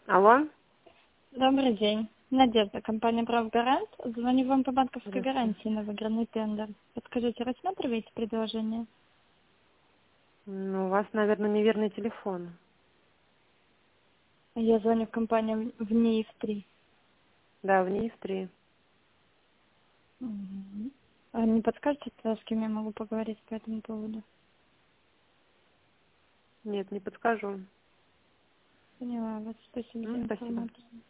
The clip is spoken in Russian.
Алло? Добрый день. Надежда, компания «Правгарант». Звоню вам по банковской Здравствуйте. гарантии на выигранный тендер. Подскажите, рассматриваете предложение? Ну, у вас, наверное, неверный телефон. Я звоню в компанию в НИИФ 3. Да, в НИИФ 3. А не подскажете, с кем я могу поговорить по этому поводу? Нет, не подскажу. Поняла вас. Спасибо за Спасибо. информацию.